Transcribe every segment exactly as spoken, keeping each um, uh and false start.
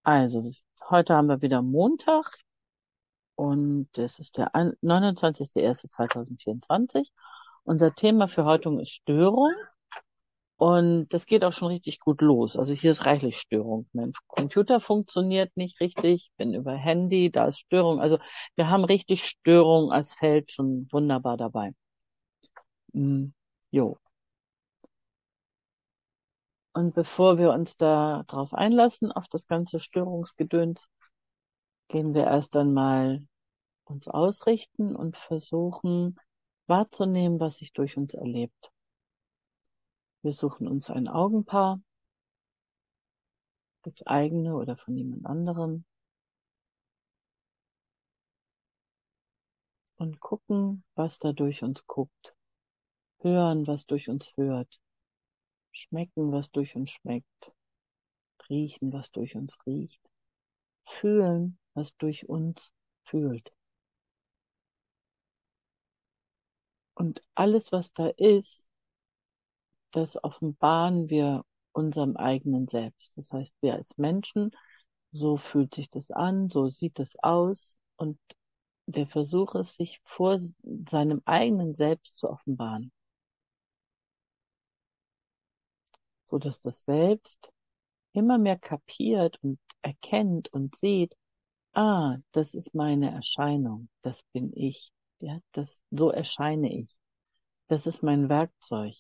Also, heute haben wir wieder Montag und es ist der ein- neunundzwanzigster erster zweitausendvierundzwanzig. Unser Thema für heute ist Störung und das geht auch schon richtig gut los. Also hier ist reichlich Störung. Mein Computer funktioniert nicht richtig, bin über Handy, da ist Störung. Also wir haben richtig Störung als Feld schon wunderbar dabei. Mm, jo. Und bevor wir uns da drauf einlassen, auf das ganze Störungsgedöns, gehen wir erst einmal uns ausrichten und versuchen wahrzunehmen, was sich durch uns erlebt. Wir suchen uns ein Augenpaar, das eigene oder von jemand anderem, und gucken, was da durch uns guckt, hören, was durch uns hört, schmecken, was durch uns schmeckt, riechen, was durch uns riecht, fühlen, was durch uns fühlt. Und alles, was da ist, das offenbaren wir unserem eigenen Selbst. Das heißt, wir als Menschen, so fühlt sich das an, so sieht es aus, und der Versuch ist, sich vor seinem eigenen Selbst zu offenbaren, so dass das Selbst immer mehr kapiert und erkennt und sieht: ah, das ist meine Erscheinung, das bin ich, ja, das, so erscheine ich, das ist mein Werkzeug.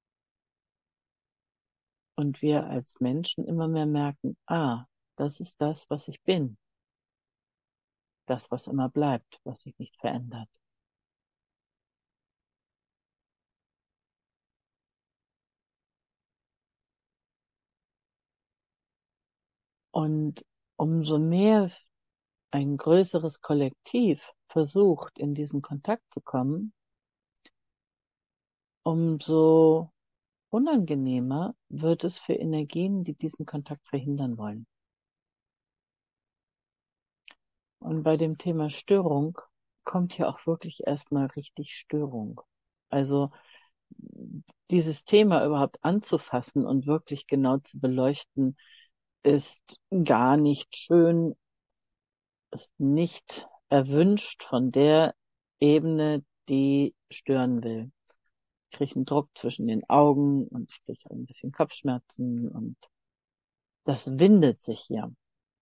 Und wir als Menschen immer mehr merken: ah, das ist das, was ich bin, das, was immer bleibt, was sich nicht verändert. Und umso mehr ein größeres Kollektiv versucht, in diesen Kontakt zu kommen, umso unangenehmer wird es für Energien, die diesen Kontakt verhindern wollen. Und bei dem Thema Störung kommt ja auch wirklich erstmal richtig Störung. Also dieses Thema überhaupt anzufassen und wirklich genau zu beleuchten, ist gar nicht schön, ist nicht erwünscht von der Ebene, die stören will. Ich kriege einen Druck zwischen den Augen und ich kriege ein bisschen Kopfschmerzen und das windet sich hier.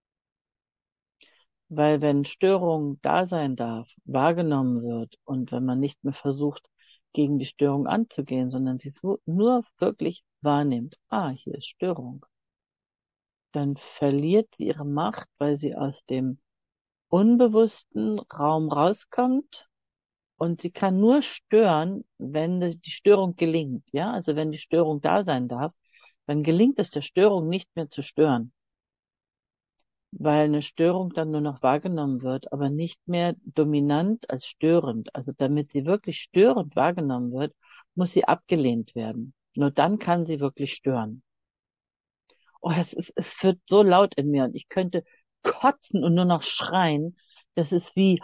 Weil wenn Störung da sein darf, wahrgenommen wird, und wenn man nicht mehr versucht, gegen die Störung anzugehen, sondern sie so nur wirklich wahrnimmt: ah, hier ist Störung, dann verliert sie ihre Macht, weil sie aus dem unbewussten Raum rauskommt. Und sie kann nur stören, wenn die Störung gelingt. Ja, also wenn die Störung da sein darf, dann gelingt es der Störung nicht mehr zu stören, weil eine Störung dann nur noch wahrgenommen wird, aber nicht mehr dominant als störend. Also damit sie wirklich störend wahrgenommen wird, muss sie abgelehnt werden. Nur dann kann sie wirklich stören. Oh, es ist, es wird so laut in mir und ich könnte kotzen und nur noch schreien. Das ist wie,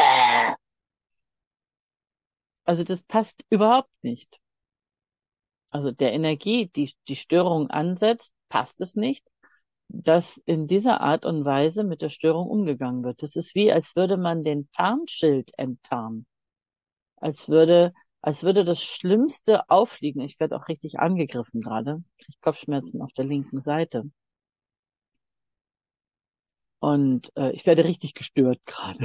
also das passt überhaupt nicht. Also der Energie, die die Störung ansetzt, passt es nicht, dass in dieser Art und Weise mit der Störung umgegangen wird. Das ist wie, als würde man den Tarnschild enttarnen. Als würde, als würde das Schlimmste auffliegen. Ich werde auch richtig angegriffen gerade. Ich kriege Kopfschmerzen auf der linken Seite. Und äh, ich werde richtig gestört gerade.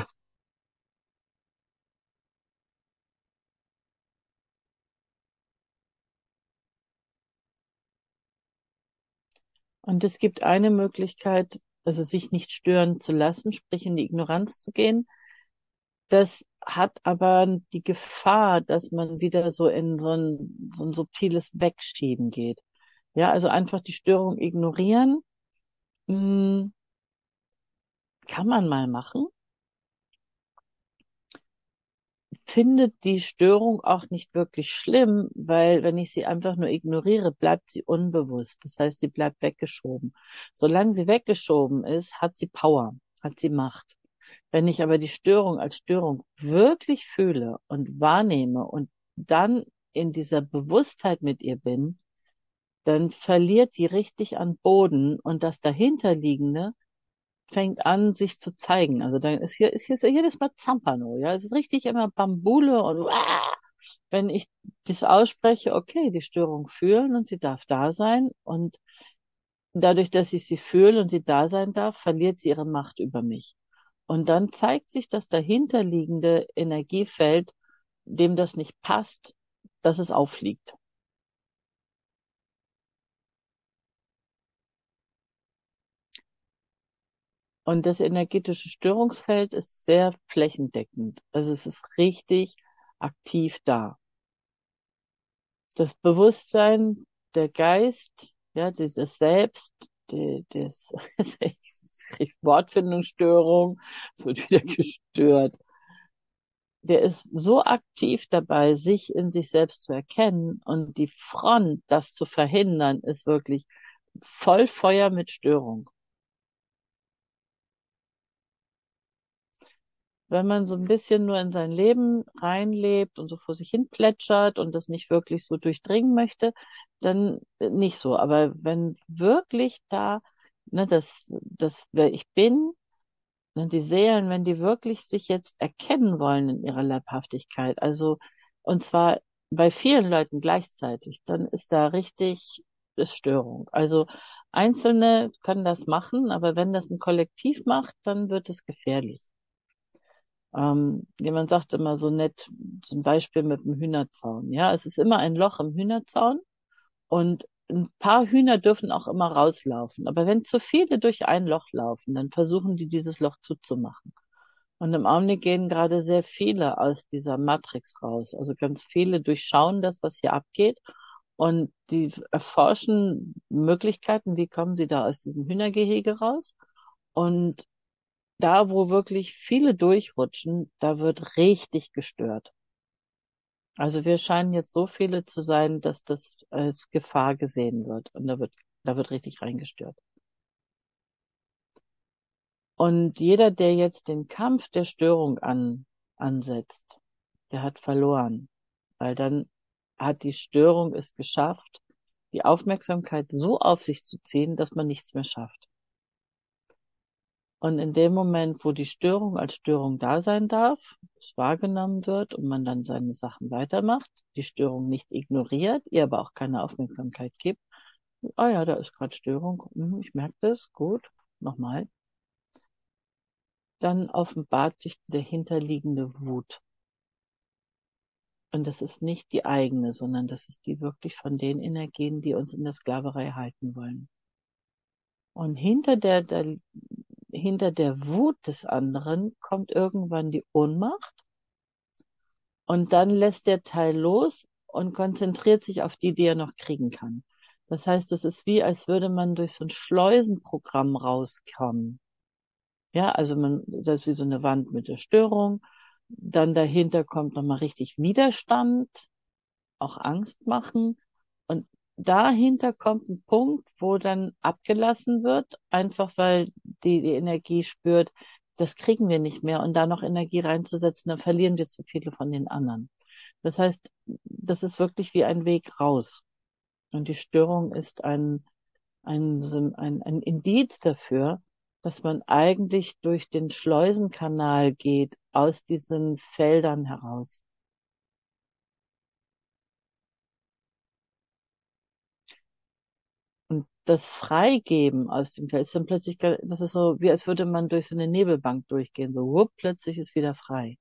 Und es gibt eine Möglichkeit, also sich nicht stören zu lassen, sprich in die Ignoranz zu gehen. Das hat aber die Gefahr, dass man wieder so in so ein, so ein subtiles Wegschieben geht. Ja, also einfach die Störung ignorieren, mh, kann man mal machen. Findet die Störung auch nicht wirklich schlimm, weil wenn ich sie einfach nur ignoriere, bleibt sie unbewusst. Das heißt, sie bleibt weggeschoben. Solange sie weggeschoben ist, hat sie Power, hat sie Macht. Wenn ich aber die Störung als Störung wirklich fühle und wahrnehme und dann in dieser Bewusstheit mit ihr bin, dann verliert die richtig an Boden, und das dahinterliegende fängt an, sich zu zeigen. Also dann ist hier, ist hier ist jedes Mal Zampano, ja. Es ist richtig immer Bambule und ah! Wenn ich das ausspreche, okay, die Störung fühlen und sie darf da sein und dadurch, dass ich sie fühle und sie da sein darf, verliert sie ihre Macht über mich. Und dann zeigt sich das dahinterliegende Energiefeld, dem das nicht passt, dass es auffliegt. Und das energetische Störungsfeld ist sehr flächendeckend. Also es ist richtig aktiv da. Das Bewusstsein, der Geist, ja, dieses Selbst, die, das, ich krieg Wortfindungsstörung, es wird wieder gestört. Der ist so aktiv dabei, sich in sich selbst zu erkennen und die Front, das zu verhindern, ist wirklich voll Feuer mit Störung. Wenn man so ein bisschen nur in sein Leben reinlebt und so vor sich hin plätschert und das nicht wirklich so durchdringen möchte, dann nicht so. Aber wenn wirklich da, ne, das, das, wer ich bin, ne, die Seelen, wenn die wirklich sich jetzt erkennen wollen in ihrer Leibhaftigkeit, also, und zwar bei vielen Leuten gleichzeitig, dann ist da richtig, ist Störung. Also, Einzelne können das machen, aber wenn das ein Kollektiv macht, dann wird es gefährlich. Ähm, jemand sagt immer so nett, zum Beispiel mit dem Hühnerzaun. Ja, es ist immer ein Loch im Hühnerzaun und ein paar Hühner dürfen auch immer rauslaufen. Aber wenn zu viele durch ein Loch laufen, dann versuchen die dieses Loch zuzumachen. Und im Augenblick gehen gerade sehr viele aus dieser Matrix raus. Also ganz viele durchschauen das, was hier abgeht. Und die erforschen Möglichkeiten, wie kommen sie da aus diesem Hühnergehege raus. Und da, wo wirklich viele durchrutschen, da wird richtig gestört. Also wir scheinen jetzt so viele zu sein, dass das als Gefahr gesehen wird. Und da wird, da wird richtig reingestört. Und jeder, der jetzt den Kampf der Störung an, ansetzt, der hat verloren. Weil dann hat die Störung es geschafft, die Aufmerksamkeit so auf sich zu ziehen, dass man nichts mehr schafft. Und in dem Moment, wo die Störung als Störung da sein darf, es wahrgenommen wird und man dann seine Sachen weitermacht, die Störung nicht ignoriert, ihr aber auch keine Aufmerksamkeit gibt, ah ja, da ist gerade Störung, hm, ich merke das, gut, nochmal, dann offenbart sich die dahinterliegende Wut. Und das ist nicht die eigene, sondern das ist die wirklich von den Energien, die uns in der Sklaverei halten wollen. Und hinter der, der, hinter der Wut des anderen kommt irgendwann die Ohnmacht und dann lässt der Teil los und konzentriert sich auf die, die er noch kriegen kann. Das heißt, es ist wie, als würde man durch so ein Schleusenprogramm rauskommen. Ja, also man, das ist wie so eine Wand mit der Störung. Dann dahinter kommt nochmal richtig Widerstand, auch Angst machen. Und dahinter kommt ein Punkt, wo dann abgelassen wird, einfach weil die, die Energie spürt, das kriegen wir nicht mehr. Und da noch Energie reinzusetzen, dann verlieren wir zu viele von den anderen. Das heißt, das ist wirklich wie ein Weg raus. Und die Störung ist ein, ein, ein, ein Indiz dafür, dass man eigentlich durch den Schleusenkanal geht, aus diesen Feldern heraus. Und das Freigeben aus dem Feld ist dann plötzlich, das ist so, wie als würde man durch so eine Nebelbank durchgehen. So, wupp, plötzlich ist wieder frei.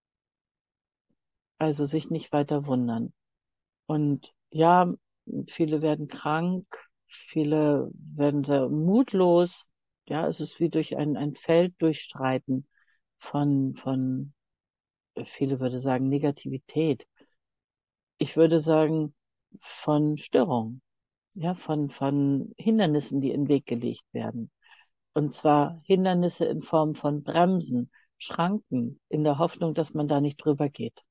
Also sich nicht weiter wundern. Und ja, viele werden krank, viele werden sehr mutlos. Ja, es ist wie durch ein, ein Feld durchstreiten von, von, viele würde sagen, Negativität. Ich würde sagen, von Störung. Ja, von, von Hindernissen, die in den Weg gelegt werden. Und zwar Hindernisse in Form von Bremsen, Schranken, in der Hoffnung, dass man da nicht drüber geht.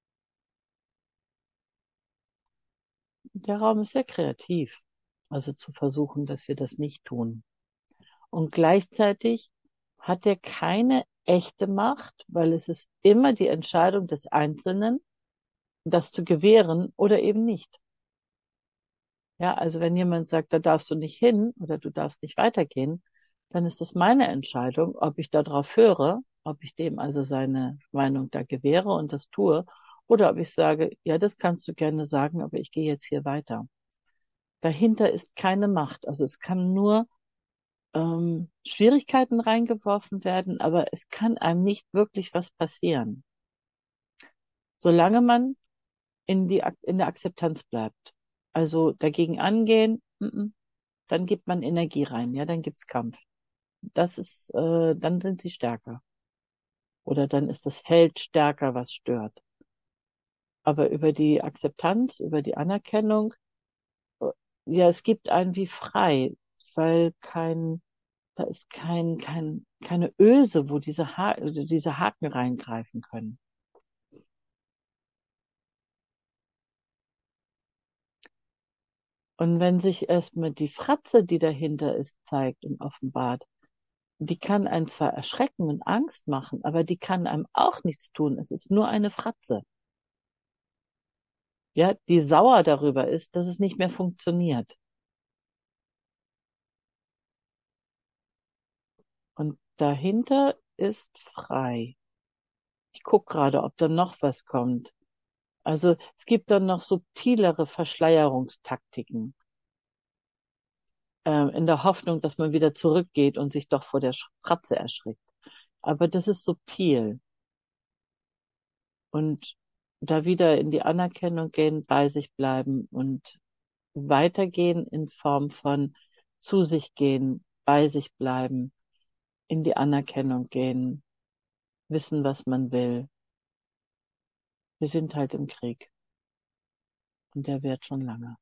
Der Raum ist sehr kreativ. Also zu versuchen, dass wir das nicht tun. Und gleichzeitig hat er keine echte Macht, weil es ist immer die Entscheidung des Einzelnen, das zu gewähren oder eben nicht. Ja, also wenn jemand sagt, da darfst du nicht hin oder du darfst nicht weitergehen, dann ist es meine Entscheidung, ob ich darauf höre, ob ich dem also seine Meinung da gewähre und das tue, oder ob ich sage, ja, das kannst du gerne sagen, aber ich gehe jetzt hier weiter. Dahinter ist keine Macht. Also es kann nur ähm, Schwierigkeiten reingeworfen werden, aber es kann einem nicht wirklich was passieren, solange man in die, Ak- in der Akzeptanz bleibt. Also dagegen angehen, mm, mm, dann gibt man Energie rein, ja, dann gibt's Kampf. Das ist, äh, dann sind sie stärker. Oder dann ist das Feld stärker, was stört. Aber über die Akzeptanz, über die Anerkennung, äh, ja, es gibt einen wie frei, weil kein, da ist kein, kein, keine Öse, wo diese, ha also diese Haken reingreifen können. Und wenn sich erstmal die Fratze, die dahinter ist, zeigt und offenbart, die kann einen zwar erschrecken und Angst machen, aber die kann einem auch nichts tun. Es ist nur eine Fratze, ja, die sauer darüber ist, dass es nicht mehr funktioniert. Und dahinter ist frei. Ich gucke gerade, ob da noch was kommt. Also es gibt dann noch subtilere Verschleierungstaktiken, äh, in der Hoffnung, dass man wieder zurückgeht und sich doch vor der Fratze erschrickt. Aber das ist subtil. Und da wieder in die Anerkennung gehen, bei sich bleiben und weitergehen in Form von zu sich gehen, bei sich bleiben, in die Anerkennung gehen, wissen, was man will. Wir sind halt im Krieg und der währt schon lange.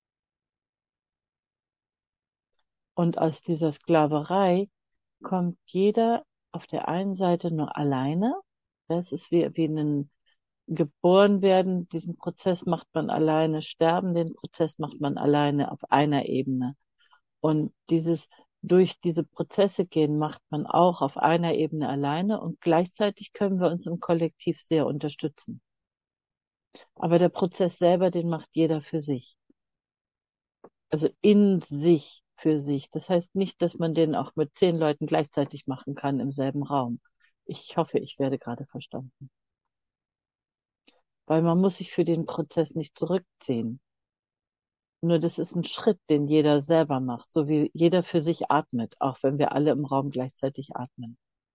Und aus dieser Sklaverei kommt jeder auf der einen Seite nur alleine. Das ist wie, wie ein geboren werden. Diesen Prozess macht man alleine. Sterben, den Prozess macht man alleine auf einer Ebene. Und dieses durch diese Prozesse gehen macht man auch auf einer Ebene alleine und gleichzeitig können wir uns im Kollektiv sehr unterstützen. Aber der Prozess selber, den macht jeder für sich. Also in sich für sich. Das heißt nicht, dass man den auch mit zehn Leuten gleichzeitig machen kann im selben Raum. Ich hoffe, ich werde gerade verstanden. Weil man muss sich für den Prozess nicht zurückziehen. Nur das ist ein Schritt, den jeder selber macht, so wie jeder für sich atmet, auch wenn wir alle im Raum gleichzeitig atmen.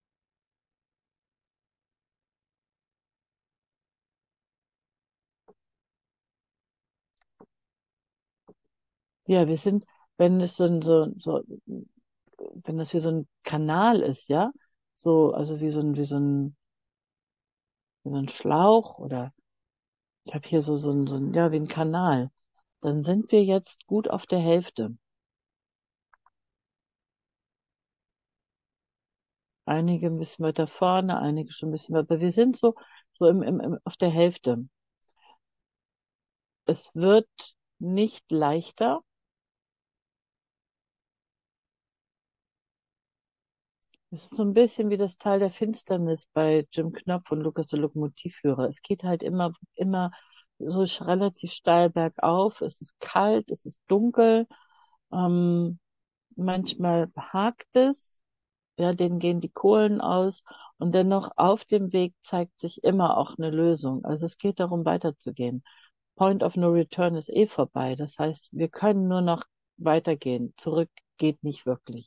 Ja, wir sind, wenn es so, ein- so, so, wenn das wie so ein Kanal ist, ja, so, also wie so ein, wie so ein, wie so ein Schlauch oder ich habe hier so, so ein, so ein, ja, wie ein Kanal. Dann sind wir jetzt gut auf der Hälfte. Einige ein bisschen weiter vorne, einige schon ein bisschen weiter, aber wir sind so, so im, im, im, auf der Hälfte. Es wird nicht leichter. Es ist so ein bisschen wie das Tal der Finsternis bei Jim Knopf und Lukas der Lokomotivführer. Es geht halt immer, immer so sch- relativ steil bergauf. Es ist kalt, es ist dunkel. Ähm, manchmal hakt es. Ja, denen gehen die Kohlen aus. Und dennoch auf dem Weg zeigt sich immer auch eine Lösung. Also es geht darum, weiterzugehen. Point of No Return ist eh vorbei. Das heißt, wir können nur noch weitergehen. Zurück geht nicht wirklich.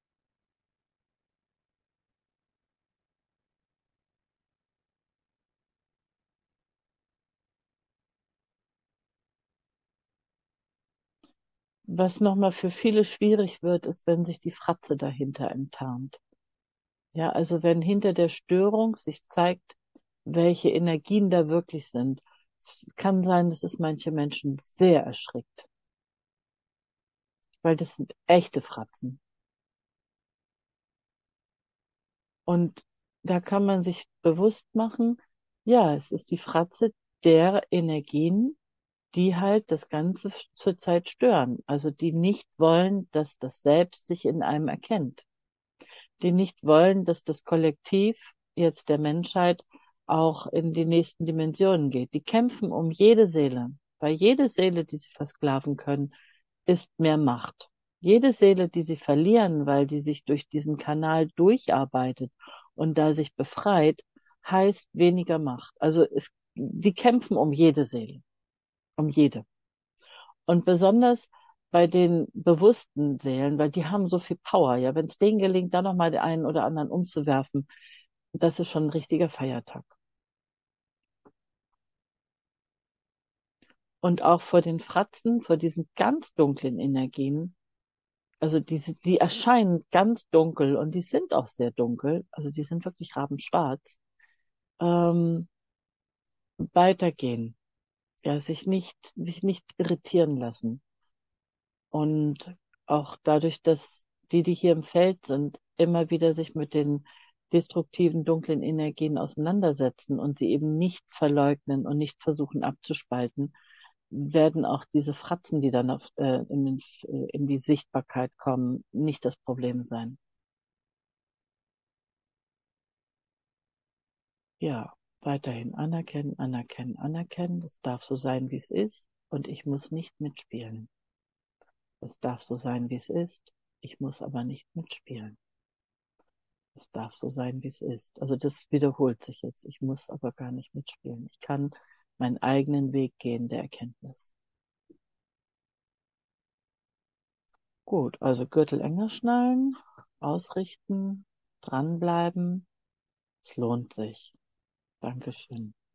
Was nochmal für viele schwierig wird, ist, wenn sich die Fratze dahinter enttarnt. Ja, also wenn hinter der Störung sich zeigt, welche Energien da wirklich sind. Es kann sein, dass es manche Menschen sehr erschrickt, weil das sind echte Fratzen. Und da kann man sich bewusst machen, ja, es ist die Fratze der Energien, die halt das Ganze zurzeit stören. Also die nicht wollen, dass das Selbst sich in einem erkennt. Die nicht wollen, dass das Kollektiv jetzt der Menschheit auch in die nächsten Dimensionen geht. Die kämpfen um jede Seele. Weil jede Seele, die sie versklaven können, ist mehr Macht. Jede Seele, die sie verlieren, weil die sich durch diesen Kanal durcharbeitet und da sich befreit, heißt weniger Macht. Also es, die kämpfen um jede Seele, um jede. Und besonders bei den bewussten Seelen, weil die haben so viel Power, ja, wenn es denen gelingt, da nochmal den einen oder anderen umzuwerfen, das ist schon ein richtiger Feiertag. Und auch vor den Fratzen, vor diesen ganz dunklen Energien, also diese, die erscheinen ganz dunkel und die sind auch sehr dunkel, also die sind wirklich rabenschwarz, ähm, weitergehen, ja, sich nicht, sich nicht irritieren lassen. Und auch dadurch, dass die, die hier im Feld sind, immer wieder sich mit den destruktiven, dunklen Energien auseinandersetzen und sie eben nicht verleugnen und nicht versuchen abzuspalten, werden auch diese Fratzen, die dann auf, äh, in, den, äh, in die Sichtbarkeit kommen, nicht das Problem sein. Ja, weiterhin anerkennen, anerkennen, anerkennen. Das darf so sein, wie es ist. Und ich muss nicht mitspielen. Es darf so sein, wie es ist. Ich muss aber nicht mitspielen. Es darf so sein, wie es ist. Also das wiederholt sich jetzt. Ich muss aber gar nicht mitspielen. Ich kann meinen eigenen Weg gehen der Erkenntnis. Gut, also Gürtel enger schnallen, ausrichten, dranbleiben. Es lohnt sich. Dankeschön.